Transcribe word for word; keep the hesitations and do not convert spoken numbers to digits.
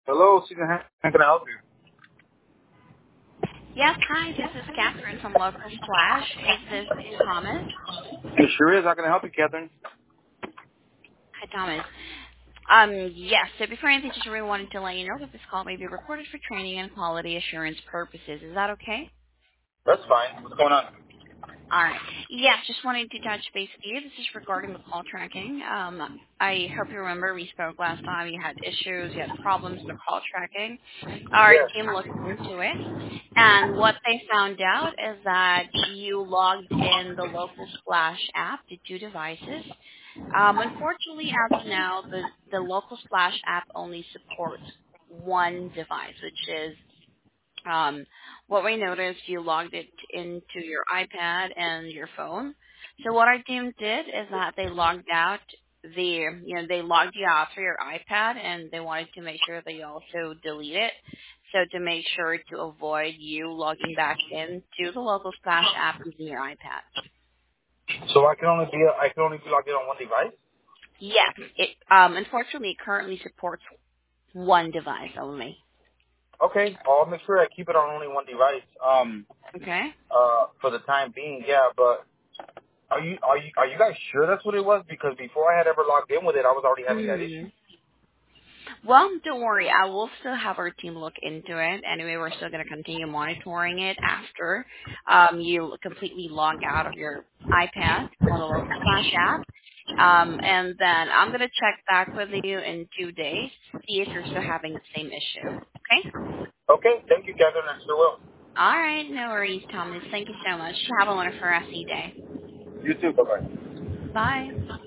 Hello, Susan. How how can I help you? Yes, hi, this is Catherine from Local Splash. Is this Thomas? It sure is. How can I help you, Catherine? Hi, Thomas. Um, yes, so before anything, just really wanted to let you know that this call may be recorded for training and quality assurance purposes. Is that okay? That's fine. What's going on? All right. Yes, just wanted to touch base with you. This is regarding the call tracking. Um, I hope you remember we spoke last time. You had issues, you had problems with the call tracking. Our Yes. team looked into it, and what they found out is that you logged in the local Splash app to two devices. Um, unfortunately, as of now, the, the local Splash app only supports one device, which is um, what we noticed, you logged it into your iPad and your phone. So what our team did is that they logged out the, you know, they logged you out for your iPad, and they wanted to make sure that you also delete it. So to make sure to avoid you logging back into the local Splash app using your iPad. So I can only be I can only be logged in on one device. Yes, it um, unfortunately it currently supports one device only. Okay. I'll make sure I keep it on only one device. Um. Okay. Uh. For the time being, yeah. But are you are you are you guys sure that's what it was? Because before I had ever logged in with it, I was already having that Hmm. issue. Well, don't worry. I will still have our team look into it. Anyway, we're still going to continue monitoring it after um, you completely log out of your iPad on the local Splash app. Um, and then I'm going to check back with you in two days, see if you're still having the same issue. Okay? Okay. Thank you, Catherine. I sure will. All right. No worries, Thomas. Thank you so much. Have a wonderful rest of your day. You too. Bye bye. Bye.